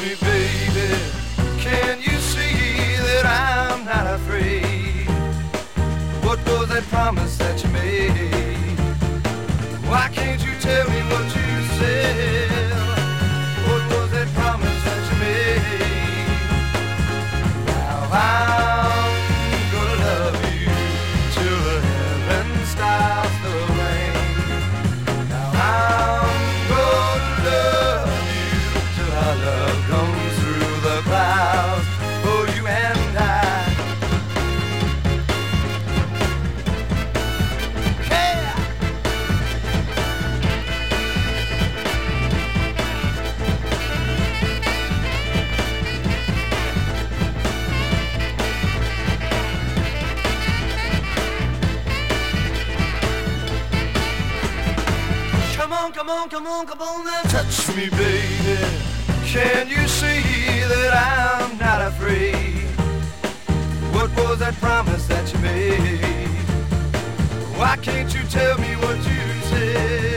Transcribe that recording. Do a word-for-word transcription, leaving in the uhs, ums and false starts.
me, baby. Can you see that I'm not afraid? What was that promise that you made? Why can't you tell me what you said? What was that promise that you made? Now I'm gonna love you till the heaven stops the rain. Now I'm gonna love you till our love comes through the clouds for you and I. Come on, come on, come on, come on now. Touch me, baby. Can you see that I'm not afraid? What was that promise that you made? Why can't you tell me what you said?